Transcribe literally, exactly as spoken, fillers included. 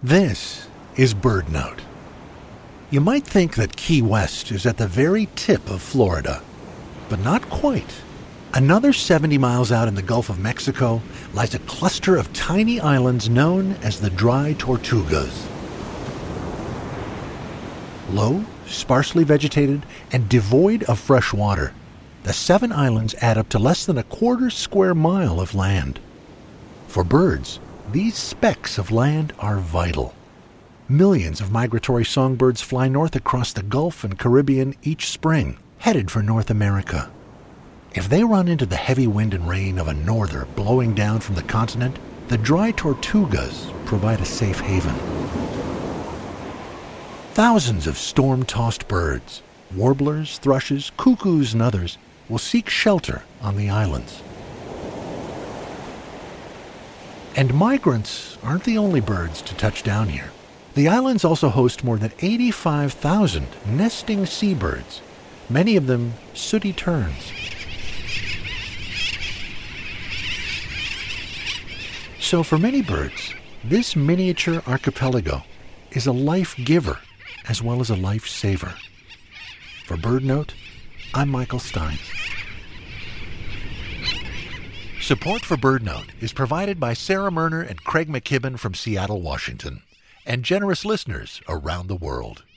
This is BirdNote. You might think that Key West is at the very tip of Florida, but not quite. Another seventy miles out in the Gulf of Mexico lies a cluster of tiny islands known as the Dry Tortugas. Low, sparsely vegetated, and devoid of fresh water, the seven islands add up to less than a quarter square mile of land. For birds, these specks of land are vital. Millions of migratory songbirds fly north across the Gulf and Caribbean each spring, headed for North America. If they run into the heavy wind and rain of a norther blowing down from the continent, the Dry Tortugas provide a safe haven. Thousands of storm-tossed birds, warblers, thrushes, cuckoos, and others will seek shelter on the islands. And migrants aren't the only birds to touch down here. The islands also host more than eighty-five thousand nesting seabirds, many of them sooty terns. So for many birds, this miniature archipelago is a life giver as well as a life saver. For BirdNote, I'm Michael Stein. Support for BirdNote is provided by Sarah Murner and Craig McKibben from Seattle, Washington, and generous listeners around the world.